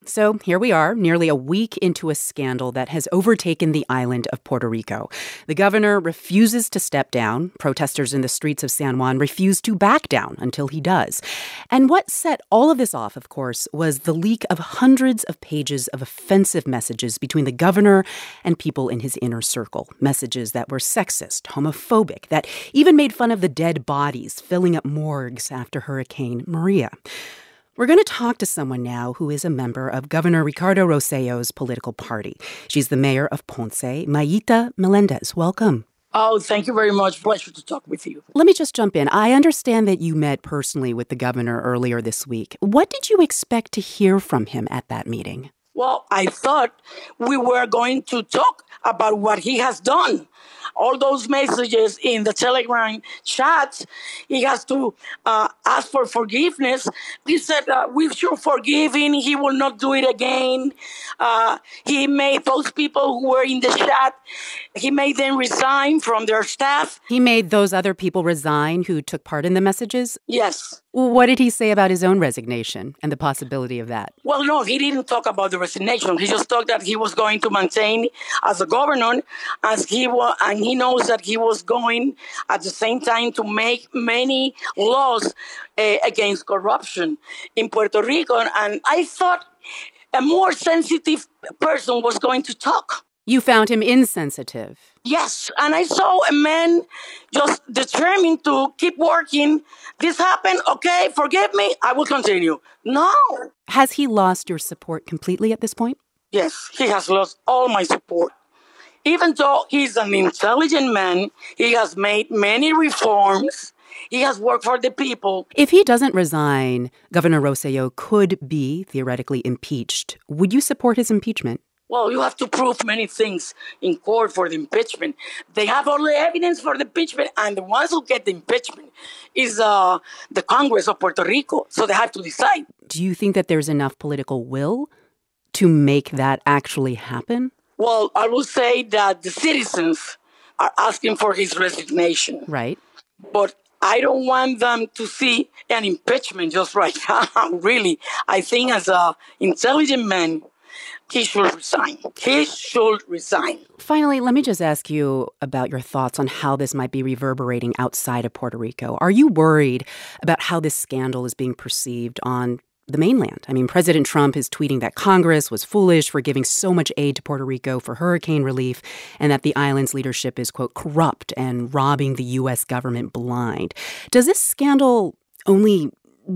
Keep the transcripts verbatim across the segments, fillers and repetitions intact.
So here we are, nearly a week into a scandal that has overtaken the island of Puerto Rico. The governor refuses to step down. Protesters in the streets of San Juan refuse to back down until he does. And what set all of this off, of course, was the leak of hundreds of pages of offensive messages between the governor and people in his inner circle. Messages that were sexist, homophobic, that even made fun of the dead bodies filling up morgues after Hurricane Maria. We're going to talk to someone now who is a member of Governor Ricardo Rossello's political party. She's the mayor of Ponce, Mayita Melendez. Welcome. Oh, thank you very much. Pleasure to talk with you. Let me just jump in. I understand that you met personally with the governor earlier this week. What did you expect to hear from him at that meeting? Well, I thought we were going to talk about what he has done. All those messages in the Telegram chats, he has to uh, ask for forgiveness. He said, uh, we should forgive him. He will not do it again. Uh, he made those people who were in the chat, he made them resign from their staff. He made those other people resign who took part in the messages? Yes. What did he say about his own resignation and the possibility of that? Well, no, he didn't talk about the resignation. He just talked that he was going to maintain as a governor, as he was, and he knows that he was going at the same time to make many laws uh, against corruption in Puerto Rico. And I thought a more sensitive person was going to talk. You found him insensitive. Yes, and I saw a man just determined to keep working. This happened, okay, forgive me, I will continue. No. Has he lost your support completely at this point? Yes, he has lost all my support. Even though he's an intelligent man, he has made many reforms. He has worked for the people. If he doesn't resign, Governor Rossello could be theoretically impeached. Would you support his impeachment? Well, you have to prove many things in court for the impeachment. They have all the evidence for the impeachment, and the ones who get the impeachment is uh, the Congress of Puerto Rico, so they have to decide. Do you think that there's enough political will to make that actually happen? Well, I will say that the citizens are asking for his resignation. Right. But I don't want them to see an impeachment just right now, really. I think as an intelligent man, he should resign. He should resign. Finally, let me just ask you about your thoughts on how this might be reverberating outside of Puerto Rico. Are you worried about how this scandal is being perceived on the mainland? I mean, President Trump is tweeting that Congress was foolish for giving so much aid to Puerto Rico for hurricane relief and that the island's leadership is, quote, corrupt and robbing the U S government blind. Does this scandal only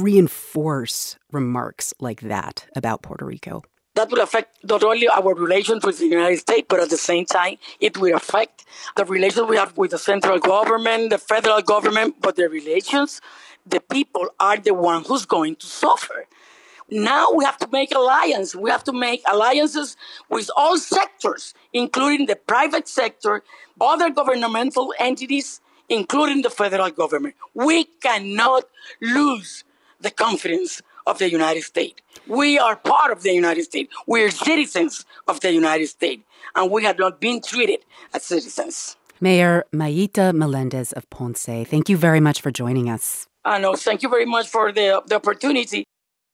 reinforce remarks like that about Puerto Rico? That will affect not only our relations with the United States, but at the same time, it will affect the relations we have with the central government, the federal government, but the relations, the people are the one who's going to suffer. Now we have to make alliances. We have to make alliances with all sectors, including the private sector, other governmental entities, including the federal government. We cannot lose the confidence of the United States. We are part of the United States. We are citizens of the United States, and we have not been treated as citizens. Mayor Mayita Melendez of Ponce, thank you very much for joining us. I know. Thank you very much for the, the opportunity.